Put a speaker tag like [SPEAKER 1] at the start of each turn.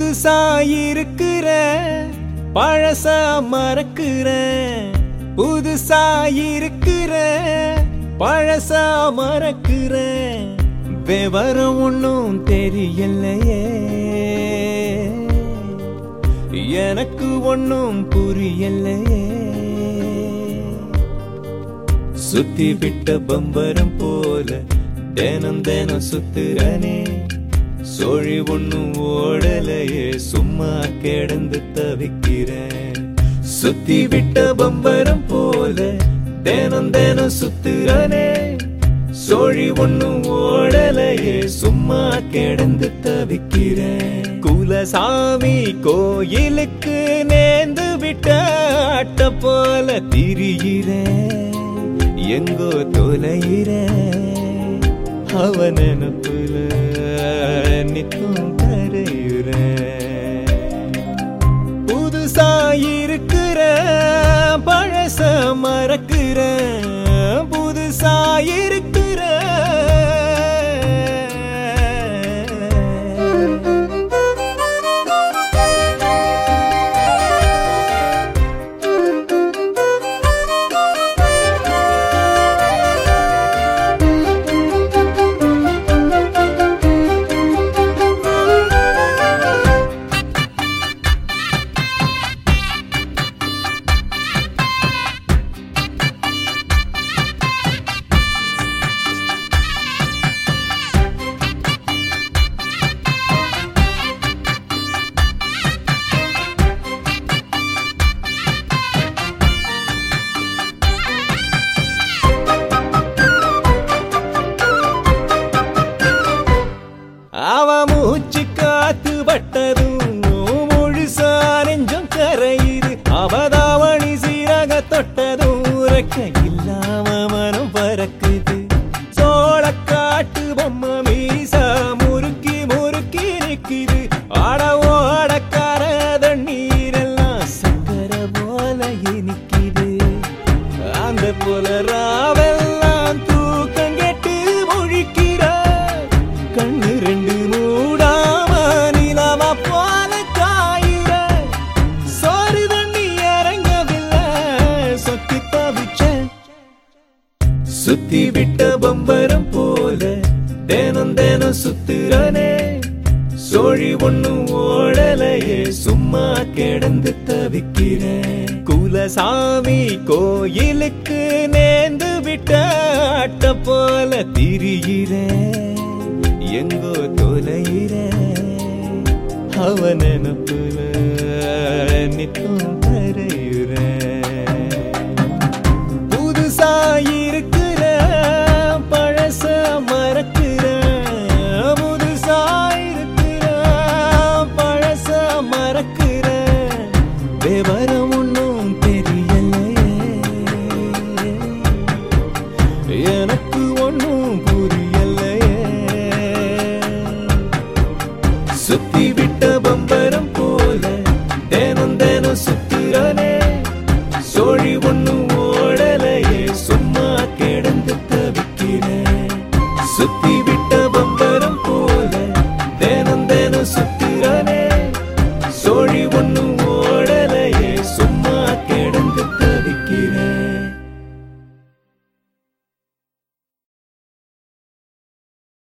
[SPEAKER 1] புதுசா இருக்கிற பழசா மறக்கிற புதுசா இருக்கிற பழசா மறக்கிற விவரம் ஒன்னும் தெரியலையே எனக்கு ஒன்னும் புரியலையே சுத்தி விட்ட பம்பரம் போல தினம் தினம் சுத்துறனே சோழி ஒன்னும் ஓடலையே சும்மா கிடந்து தவிக்கிறேன் சுத்தி விட்ட பம்பரம் போல தினம் தினம் சுத்துறனே சோழி ஒன்னும் ஓடலையே சும்மா கிடந்து தவிக்கிறேன் குலசாமி கோயிலுக்கு நேர்ந்து விட்ட அட்ட போல திரிகிறேன் எங்கோ தொலைகிறேன் அவன் நினப்புல நித்தம் கரையுறேன் புதுசா இருக்கிற பழச மறக்கிற புதுசா இருக்கிற அவ மூச்சு காத்து பட்டதும் முழுசா நெஞ்சம் கரையுது அவதாவணி சீரக தொட்டதும் உறக்க இல்லாம மனம் பறக்குது சோழ காட்டு பொம்மை மீசா முறுக்கி முறுக்கி நிக்குது ஆட ஓடக்கார தண்ணீரெல்லாம் சக்கர போல இனிக்குது அந்த போல ராவெல்லாம் தூக்கம் கெட்டு முழிக்கிற கண்ணு ரெண்டு மூடாம நிலவா போல காயிற சோறு தண்ணி இறங்கவில்லை சொத்தி தவிச்ச சுத்தி விட்ட பம்பரம் போல தினம் தினம் சுத்துறனே சோழி ஒன்னும் ஓடலையே சும்மா கிடந்து தவிக்கிறேன் குலசாமி கோயிலுக்கு நேர்ந்து விட்ட அட்ட போல திரிகிறேன் எங்கோ தொலைகிறேன் அவன் நினப்புல நித்தம்